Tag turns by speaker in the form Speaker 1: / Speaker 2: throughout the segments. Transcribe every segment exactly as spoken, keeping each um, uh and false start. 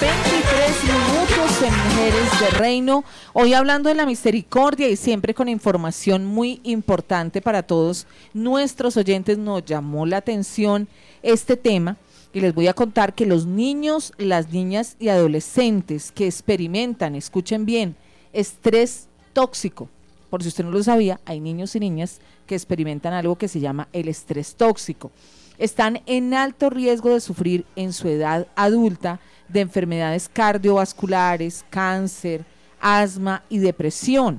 Speaker 1: veintitrés minutos en Mujeres de Reino. Hoy hablando de la misericordia y siempre con información muy importante para todos nuestros oyentes. Nos llamó la atención este tema y les voy a contar que los niños, las niñas y adolescentes que experimentan, escuchen bien, estrés tóxico. Por si usted no lo sabía, hay niños y niñas que experimentan algo que se llama el estrés tóxico. Están en alto riesgo de sufrir en su edad adulta de enfermedades cardiovasculares, cáncer, asma y depresión.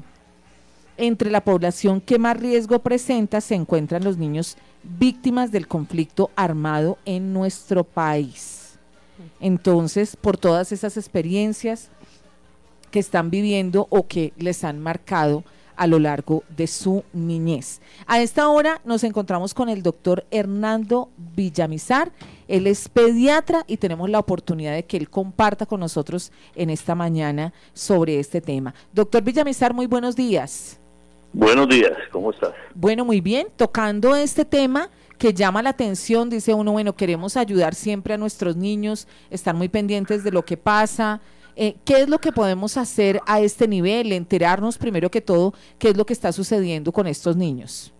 Speaker 1: Entre la población que más riesgo presenta se encuentran los niños víctimas del conflicto armado en nuestro país. Entonces, por todas esas experiencias que están viviendo o que les han marcado a lo largo de su niñez. A esta hora nos encontramos con el doctor Hernando Villamizar. Él es pediatra y tenemos la oportunidad de que él comparta con nosotros en esta mañana sobre este tema. Doctor Villamizar, muy buenos días.
Speaker 2: Buenos días, ¿cómo estás?
Speaker 1: Bueno, muy bien, tocando este tema que llama la atención, dice uno, bueno, queremos ayudar siempre a nuestros niños, estar muy pendientes de lo que pasa. Eh, ¿Qué es lo que podemos hacer a este nivel? Enterarnos primero que todo qué es lo que está sucediendo con estos niños.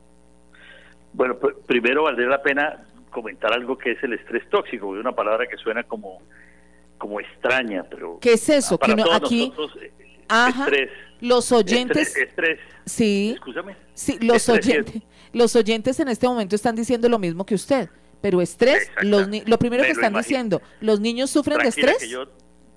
Speaker 2: Bueno, pues, primero valdría la pena comentar algo que es el estrés tóxico, es una palabra que suena como, como extraña, pero
Speaker 1: ¿qué es eso?
Speaker 2: Para
Speaker 1: que uno,
Speaker 2: todos
Speaker 1: aquí,
Speaker 2: nosotros, eh,
Speaker 1: ajá,
Speaker 2: estrés,
Speaker 1: los oyentes,
Speaker 2: estrés, estrés
Speaker 1: sí,
Speaker 2: escúchame,
Speaker 1: sí, los
Speaker 2: estrés
Speaker 1: oyentes, los oyentes en este momento están diciendo lo mismo que usted, pero estrés, los ni- lo primero
Speaker 2: Me
Speaker 1: que
Speaker 2: lo
Speaker 1: están
Speaker 2: imagino.
Speaker 1: diciendo, ¿los niños sufren
Speaker 2: Tranquila,
Speaker 1: de estrés?
Speaker 2: que yo,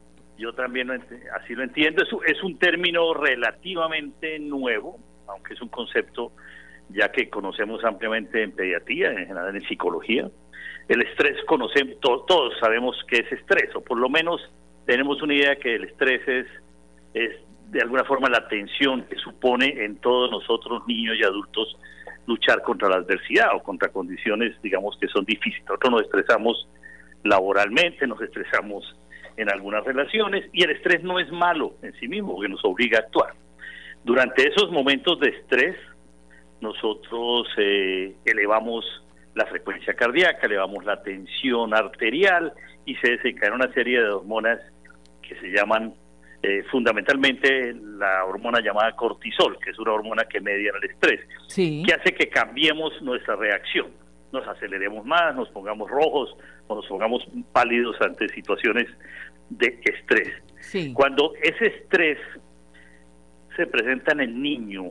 Speaker 2: yo también lo ent- así lo entiendo, es, un- es un término relativamente nuevo, aunque es un concepto ya que conocemos ampliamente en pediatría, en general en psicología. El estrés, conocemos, to- todos sabemos qué es estrés, o por lo menos tenemos una idea que el estrés es, es de alguna forma la tensión que supone en todos nosotros, niños y adultos, luchar contra la adversidad o contra condiciones, digamos, que son difíciles. Nosotros nos estresamos laboralmente, nos estresamos en algunas relaciones, y el estrés no es malo en sí mismo, porque nos obliga a actuar. Durante esos momentos de estrés, nosotros eh, elevamos la frecuencia cardíaca, elevamos la tensión arterial y se desencadena una serie de hormonas que se llaman eh, fundamentalmente la hormona llamada cortisol, que es una hormona que media el estrés,
Speaker 1: Sí.
Speaker 2: que hace que cambiemos nuestra reacción, nos aceleremos más, nos pongamos rojos o nos pongamos pálidos ante situaciones de estrés.
Speaker 1: Sí.
Speaker 2: Cuando ese estrés se presenta en el niño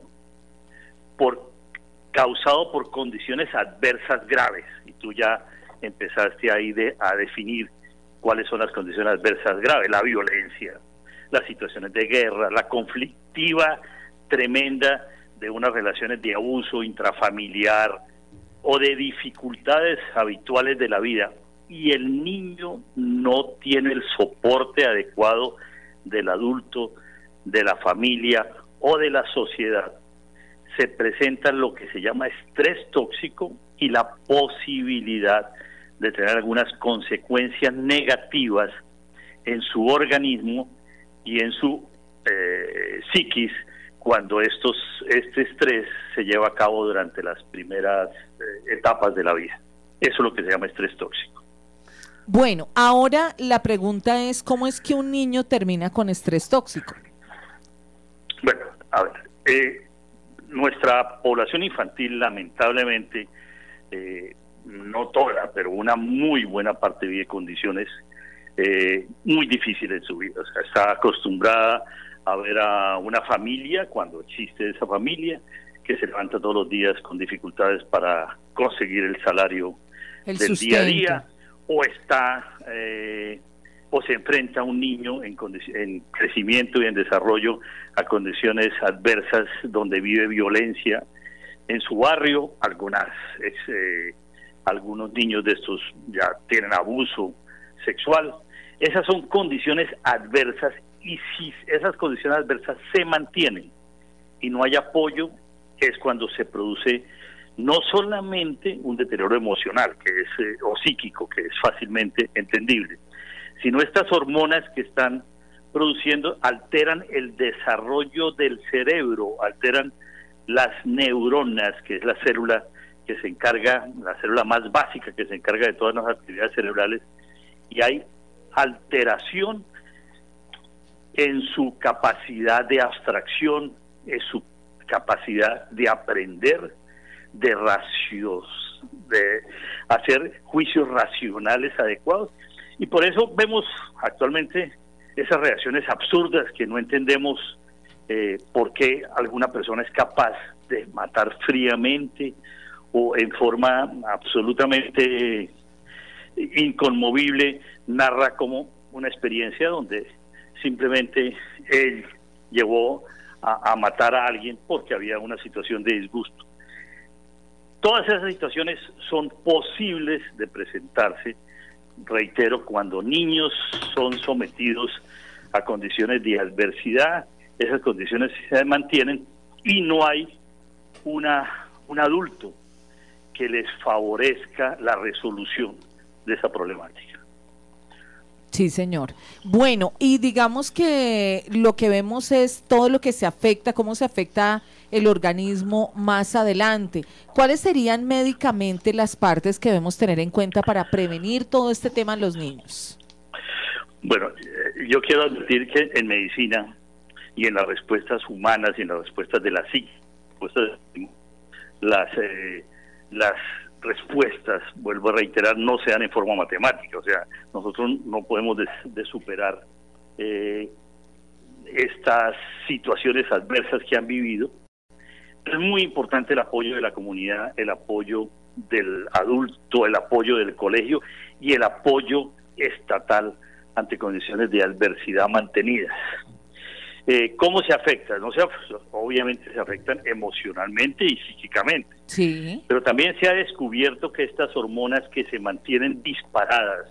Speaker 2: por causado por condiciones adversas graves, y tú ya empezaste ahí de, a definir cuáles son las condiciones adversas graves, la violencia, las situaciones de guerra, la conflictiva tremenda de unas relaciones de abuso intrafamiliar o de dificultades habituales de la vida, y el niño no tiene el soporte adecuado del adulto, de la familia o de la sociedad, se presenta lo que se llama estrés tóxico y la posibilidad de tener algunas consecuencias negativas en su organismo y en su eh, psiquis cuando estos este estrés se lleva a cabo durante las primeras eh, etapas de la vida. Eso es lo que se llama estrés tóxico.
Speaker 1: Bueno, ahora la pregunta es, ¿cómo es que un niño termina con estrés tóxico?
Speaker 2: Bueno, a ver, eh, nuestra población infantil, lamentablemente, eh, no toda, pero una muy buena parte vive condiciones eh, muy difíciles en su vida. O sea, está acostumbrada a ver a una familia, cuando existe esa familia, que se levanta todos los días con dificultades para conseguir el salario
Speaker 1: El
Speaker 2: del
Speaker 1: sustento.
Speaker 2: día a día, o está eh, o se enfrenta a un niño en, en crecimiento y en desarrollo a condiciones adversas donde vive violencia en su barrio. Algunas es, eh, algunos niños de estos ya tienen abuso sexual. Esas son condiciones adversas, y si esas condiciones adversas se mantienen y no hay apoyo, es cuando se produce no solamente un deterioro emocional que es eh, o psíquico, que es fácilmente entendible, sino estas hormonas que están produciendo alteran el desarrollo del cerebro, alteran las neuronas, que es la célula que se encarga, la célula más básica que se encarga de todas las actividades cerebrales, y hay alteración en su capacidad de abstracción, en su capacidad de aprender, de ratios, de hacer juicios racionales adecuados. Y por eso vemos actualmente esas reacciones absurdas que no entendemos eh, por qué alguna persona es capaz de matar fríamente o en forma absolutamente inconmovible, narra como una experiencia donde simplemente él llevó a, a matar a alguien porque había una situación de disgusto. Todas esas situaciones son posibles de presentarse, reitero, cuando niños son sometidos a condiciones de adversidad, esas condiciones se mantienen y no hay una un adulto que les favorezca la resolución de esa problemática.
Speaker 1: Sí, señor. Bueno, y digamos que lo que vemos es todo lo que se afecta, cómo se afecta el organismo más adelante. ¿Cuáles serían médicamente las partes que debemos tener en cuenta para prevenir todo este tema en los niños?
Speaker 2: Bueno, yo quiero advertir que en medicina y en las respuestas humanas y en las respuestas de la psique, las, eh, las respuestas, vuelvo a reiterar, no se dan en forma matemática. O sea, nosotros no podemos de, de superar eh, estas situaciones adversas que han vivido. Es muy importante el apoyo de la comunidad, el apoyo del adulto, el apoyo del colegio y el apoyo estatal ante condiciones de adversidad mantenidas. Eh, ¿Cómo se afecta? No se, obviamente se afectan emocionalmente y psíquicamente.
Speaker 1: Sí.
Speaker 2: Pero también se ha descubierto que estas hormonas que se mantienen disparadas,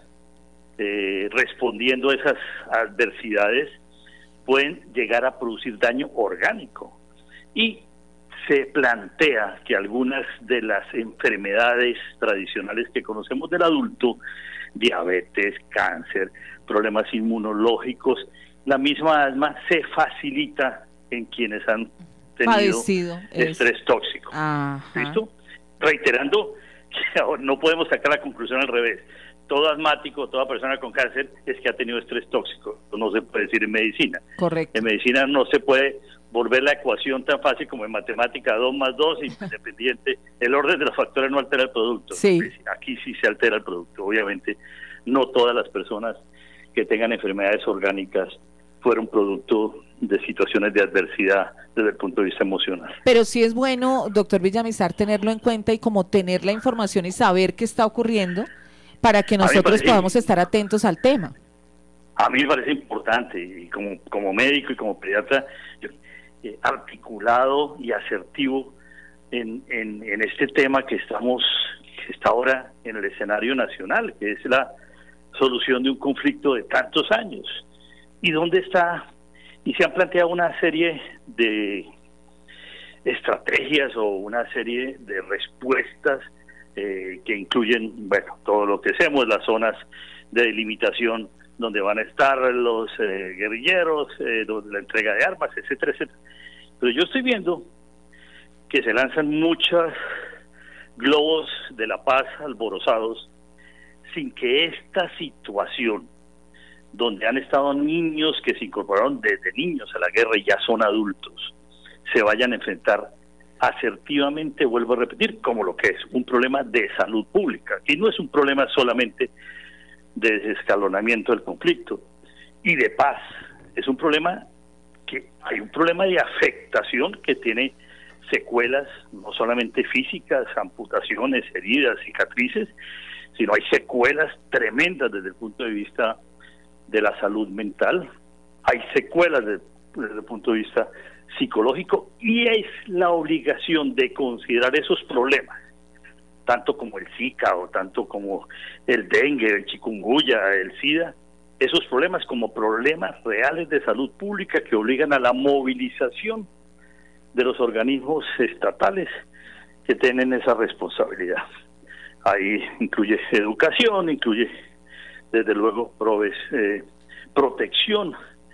Speaker 2: eh, respondiendo a esas adversidades, pueden llegar a producir daño orgánico. Y se plantea que algunas de las enfermedades tradicionales que conocemos del adulto, diabetes, cáncer, problemas inmunológicos, la misma asma se facilita en quienes han tenido Padecido, estrés es. tóxico. Ajá. ¿Listo? Reiterando que no podemos sacar la conclusión al revés. Todo asmático, toda persona con cáncer es que ha tenido estrés tóxico. No se puede decir en medicina.
Speaker 1: Correcto.
Speaker 2: En medicina no se puede volver la ecuación tan fácil como en matemática, dos más dos, independiente. El orden de los factores no altera el producto.
Speaker 1: Sí.
Speaker 2: Aquí sí se altera el producto. Obviamente, no todas las personas que tengan enfermedades orgánicas fueron producto de situaciones de adversidad desde el punto de vista emocional.
Speaker 1: Pero sí es bueno, doctor Villamizar, tenerlo en cuenta y como tener la información y saber qué está ocurriendo para que nosotros parece, podamos estar atentos al tema.
Speaker 2: A mí me parece importante, y como, como médico y como pediatra, yo, eh, articulado y asertivo en, en, en este tema que estamos, que está ahora en el escenario nacional, que es la solución de un conflicto de tantos años. ¿Y dónde está? Y se han planteado una serie de estrategias o una serie de respuestas eh, que incluyen, bueno, todo lo que hacemos, las zonas de delimitación donde van a estar los eh, guerrilleros, eh, la entrega de armas, etcétera, etcétera. Pero yo estoy viendo que se lanzan muchos globos de la paz alborozados sin que esta situación, donde han estado niños que se incorporaron desde niños a la guerra y ya son adultos, se vayan a enfrentar asertivamente, vuelvo a repetir, como lo que es un problema de salud pública. Y no es un problema solamente de desescalonamiento del conflicto y de paz, es un problema que hay un problema de afectación que tiene secuelas no solamente físicas, amputaciones, heridas, cicatrices, sino hay secuelas tremendas desde el punto de vista de la salud mental, hay secuelas de, desde el punto de vista psicológico, y es la obligación de considerar esos problemas, tanto como el Zika o tanto como el dengue, el chikungunya, el SIDA, esos problemas como problemas reales de salud pública que obligan a la movilización de los organismos estatales que tienen esa responsabilidad. Ahí incluye educación, incluye desde luego proves, eh, protección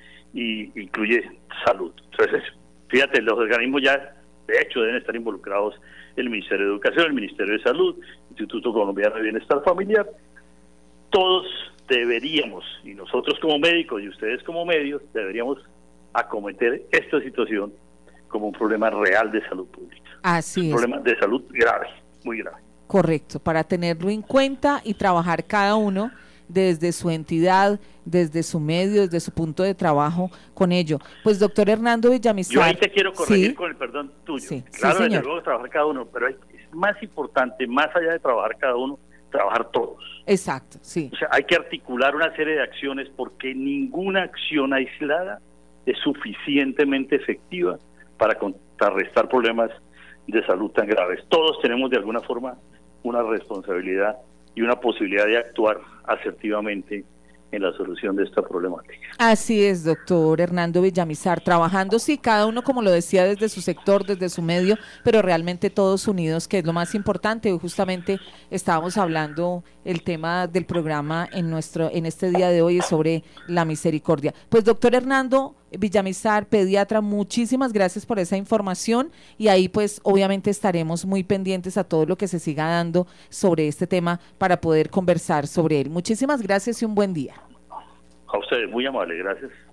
Speaker 2: y incluye salud. Entonces, fíjate, los organismos ya de hecho deben estar involucrados el Ministerio de Educación, el Ministerio de Salud, Instituto Colombiano de Bienestar Familiar. Todos deberíamos, y nosotros como médicos y ustedes como medios, deberíamos acometer esta situación como un problema real de salud pública.
Speaker 1: Así es.
Speaker 2: Un problema de salud grave, muy grave.
Speaker 1: Correcto, para tenerlo en cuenta y trabajar cada uno desde su entidad, desde su medio, desde su punto de trabajo con ello. Pues doctor Hernando Villamizar.
Speaker 2: Yo ahí te quiero corregir
Speaker 1: ¿sí?
Speaker 2: con el perdón tuyo.
Speaker 1: Sí,
Speaker 2: claro,
Speaker 1: sí,
Speaker 2: desde luego trabajar cada uno, pero es más importante, más allá de trabajar cada uno, trabajar todos.
Speaker 1: Exacto, sí.
Speaker 2: O sea, hay que articular una serie de acciones porque ninguna acción aislada es suficientemente efectiva para contrarrestar problemas de salud tan graves. Todos tenemos de alguna forma una responsabilidad y una posibilidad de actuar asertivamente en la solución de esta problemática.
Speaker 1: Así es, doctor Hernando Villamizar, trabajando, sí, cada uno, como lo decía, desde su sector, desde su medio, pero realmente todos unidos, que es lo más importante. Hoy justamente estábamos hablando el tema del programa en nuestro en este día de hoy es sobre la misericordia. Pues doctor Hernando Villamizar, pediatra, muchísimas gracias por esa información y ahí pues obviamente estaremos muy pendientes a todo lo que se siga dando sobre este tema para poder conversar sobre él. Muchísimas gracias y un buen día.
Speaker 2: A ustedes, muy amable, gracias.